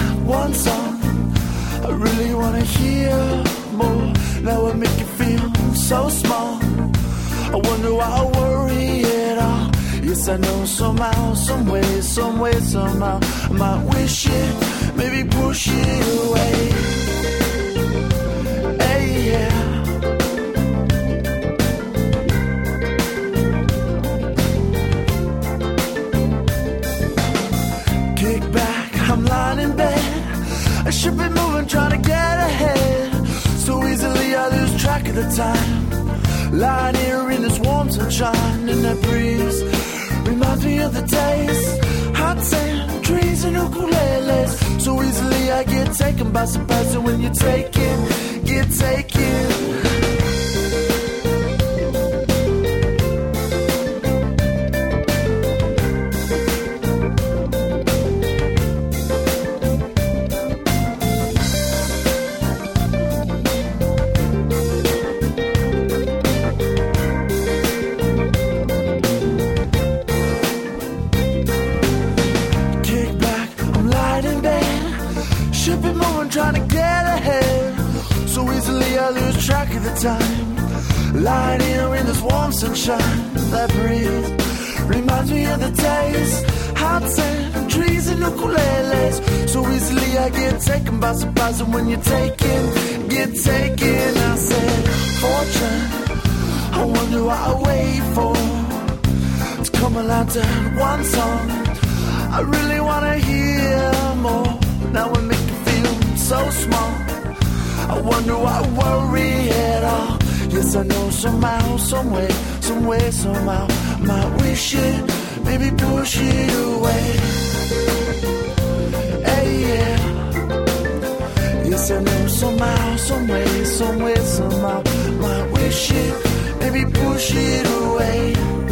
one song. I really wanna hear more. Now I make you feel so small. I wonder why I worry at all. Yes, I know somehow, some way, somehow I might wish it, maybe push it away. Hey, yeah. Kick back, I'm lying in bed. I should be moving, trying to get ahead. So easily I lose track of the time. Lying here in this warm sunshine, and that breeze reminds me of the days. Hot sand, trees and ukuleles. So easily I get taken by surprise. And when you're taken, get taken. Trying to get ahead. So easily I lose track of the time. Lying here in this warm sunshine. That breeze reminds me of the days. Hot sand, trees and ukuleles. So easily I get taken by surprise. And when you're taken, get taken. I said, fortune, I wonder what I wait for. It's coming out to one song. I really wanna hear more. Now we make it feel so small. I wonder why I worry at all. Yes, I know somehow, somewhere, somehow I might wish it, maybe push it away. Hey, yeah. Yes, I know somehow, somehow I might wish it, maybe push it away.